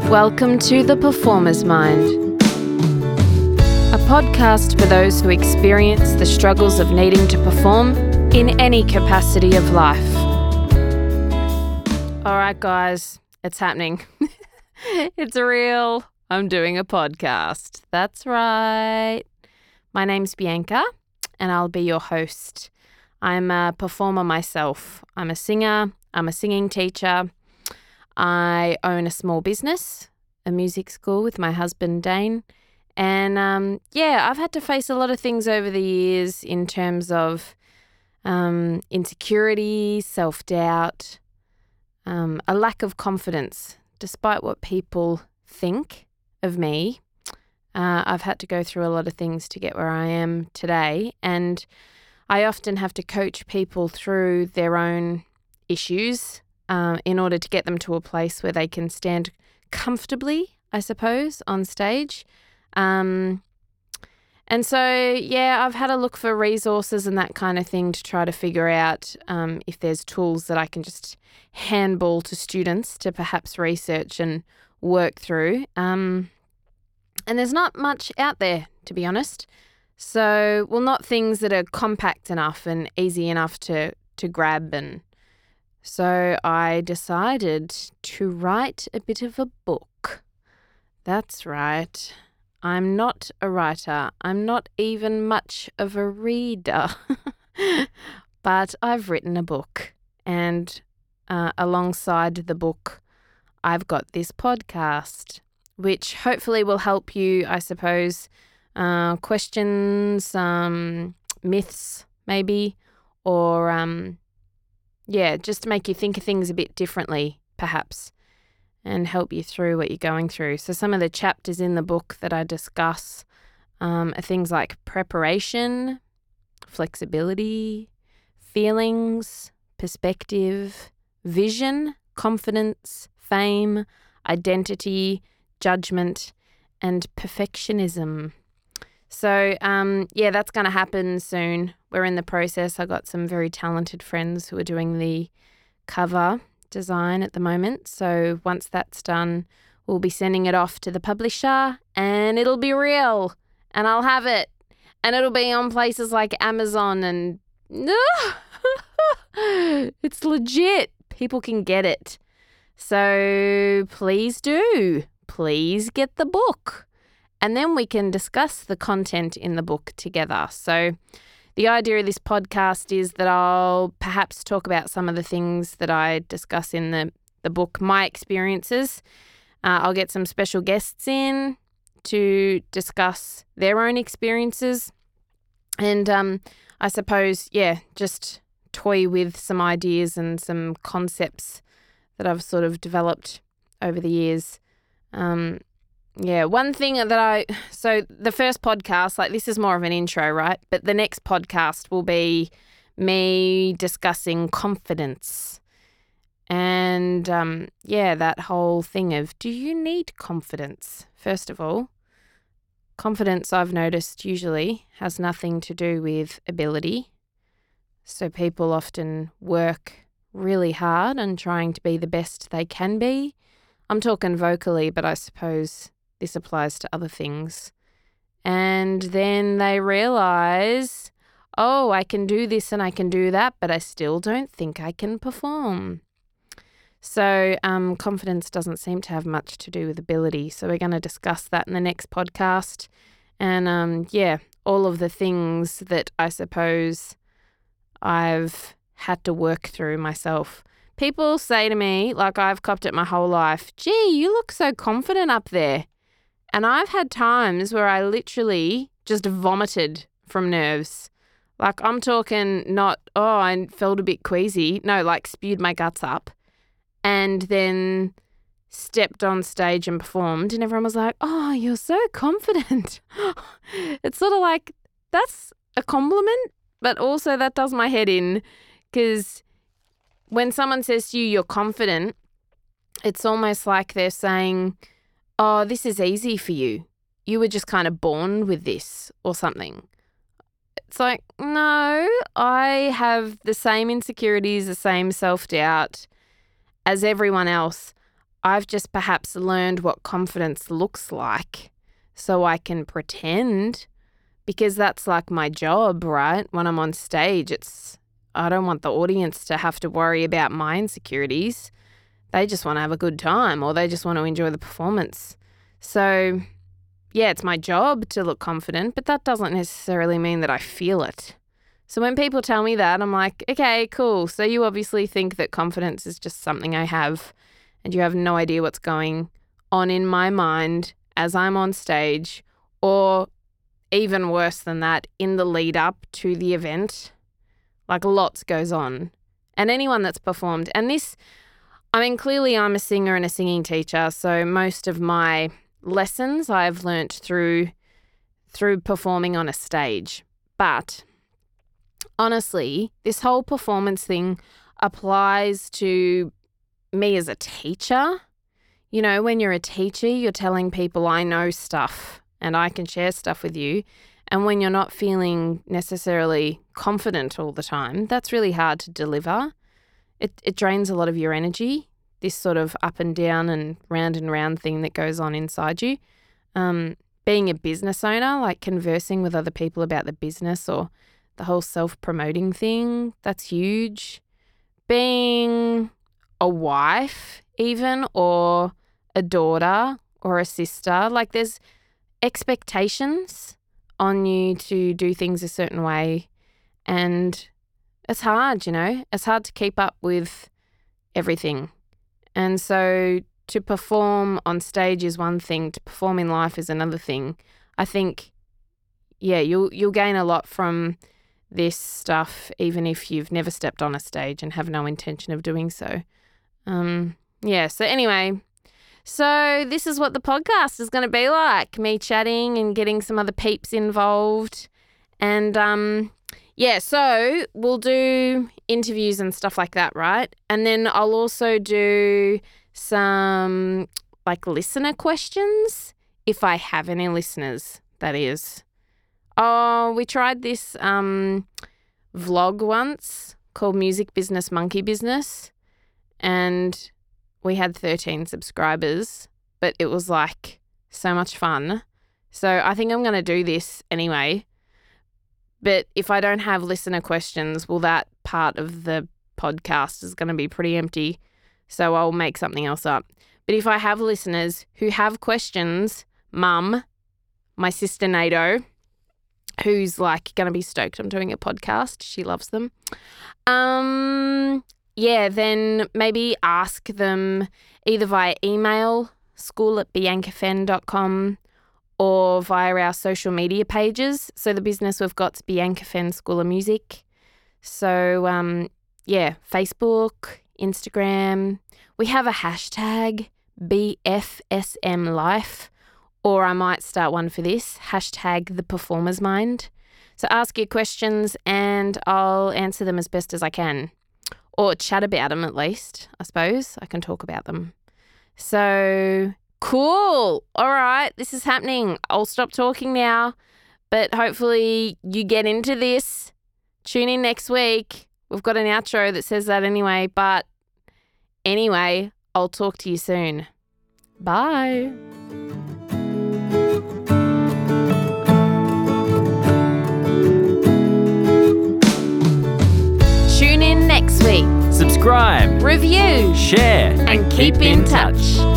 Welcome to The Performer's Mind, a podcast for those who experience the struggles of needing to perform in any capacity of life. All right, guys, it's happening. It's real. I'm doing a podcast. That's right. My name's Bianca, and I'll be your host. I'm a performer myself. I'm a singer. I'm a singing teacher. I own a small business, a music school with my husband, Dane. And I've had to face a lot of things over the years in terms of insecurity, self-doubt, a lack of confidence. Despite what people think of me, I've had to go through a lot of things to get where I am today. And I often have to coach people through their own issues in order to get them to a place where they can stand comfortably, I suppose, on stage. I've had a look for resources and that kind of thing to try to figure out if there's tools that I can just handball to students to perhaps research and work through. And there's not much out there, to be honest. So, not things that are compact enough and easy enough to grab. And so I decided to write a bit of a book. That's right. I'm not a writer. I'm not even much of a reader. But I've written a book. And alongside the book, I've got this podcast, which hopefully will help you, I suppose, questions, myths maybe, or just to make you think of things a bit differently, perhaps, and help you through what you're going through. So some of the chapters in the book that I discuss are things like preparation, flexibility, feelings, perspective, vision, confidence, fame, identity, judgment, and perfectionism. So, that's going to happen soon. We're in the process. I got some very talented friends who are doing the cover design at the moment. So once that's done, we'll be sending it off to the publisher and it'll be real and I'll have it and it'll be on places like Amazon and it's legit. People can get it. So please do. Please get the book. And then we can discuss the content in the book together. So the idea of this podcast is that I'll perhaps talk about some of the things that I discuss in the book, my experiences. I'll get some special guests in to discuss their own experiences. And I suppose, just toy with some ideas and some concepts that I've sort of developed over the years. One thing so the first podcast, this is more of an intro, right? But the next podcast will be me discussing confidence and, that whole thing of, do you need confidence? First of all, confidence, I've noticed, usually has nothing to do with ability. So people often work really hard on trying to be the best they can be. I'm talking vocally, but I suppose this applies to other things. And then they realize, I can do this and I can do that, but I still don't think I can perform. So confidence doesn't seem to have much to do with ability. So we're going to discuss that in the next podcast. And all of the things that I suppose I've had to work through myself. People say to me, I've copped it my whole life, gee, you look so confident up there. And I've had times where I literally just vomited from nerves. I'm talking not, I felt a bit queasy. No, spewed my guts up and then stepped on stage and performed. And everyone was like, oh, you're so confident. It's sort of like, that's a compliment, but also that does my head in because when someone says to you, you're confident, it's almost like they're saying, oh, this is easy for you. You were just kind of born with this or something. It's like, no, I have the same insecurities, the same self-doubt as everyone else. I've just perhaps learned what confidence looks like so I can pretend, because that's like my job, right? When I'm on stage, I don't want the audience to have to worry about my insecurities. They just want to have a good time, or they just want to enjoy the performance. So, yeah, it's my job to look confident, but that doesn't necessarily mean that I feel it. So when people tell me that, I'm like, okay, cool. So you obviously think that confidence is just something I have, and you have no idea what's going on in my mind as I'm on stage, or even worse than that, in the lead up to the event. Like, lots goes on. And anyone that's performed, and this, I mean, clearly I'm a singer and a singing teacher, so most of my lessons I've learnt through performing on a stage. But honestly, this whole performance thing applies to me as a teacher. You know, when you're a teacher, you're telling people I know stuff and I can share stuff with you. And when you're not feeling necessarily confident all the time, that's really hard to deliver. It drains a lot of your energy, this sort of up and round thing that goes on inside you. Being a business owner, like conversing with other people about the business or the whole self-promoting thing, that's huge. Being a wife even, or a daughter or a sister, like there's expectations on you to do things a certain way, and it's hard, you know. It's hard to keep up with everything. And so to perform on stage is one thing, to perform in life is another thing. I think, yeah, you'll gain a lot from this stuff, even if you've never stepped on a stage and have no intention of doing so. So anyway, so this is what the podcast is going to be like, me chatting and getting some other peeps involved. And so we'll do interviews and stuff like that, right? And then I'll also do some like listener questions, if I have any listeners, that is. Oh, we tried this vlog once called Music Business Monkey Business, and we had 13 subscribers, but it was like so much fun. So I think I'm going to do this anyway. But if I don't have listener questions, well, that part of the podcast is going to be pretty empty. So I'll make something else up. But if I have listeners who have questions, Mum, my sister Nato, who's like going to be stoked I'm doing a podcast. She loves them. Then maybe ask them either via email, school@biancafen.com, or via our social media pages. So the business we've got is Bianca Fen School of Music. So, Facebook, Instagram. We have a hashtag, BFSMLife, or I might start one for this, hashtag The Performer's Mind. So ask your questions and I'll answer them as best as I can. Or chat about them at least, I suppose. I can talk about them. So, cool. All right, this is happening. I'll stop talking now, but hopefully you get into this. Tune in next week. We've got an outro that says that anyway, but anyway, I'll talk to you soon. Bye. Tune in next week. Subscribe, review, share, and keep in touch.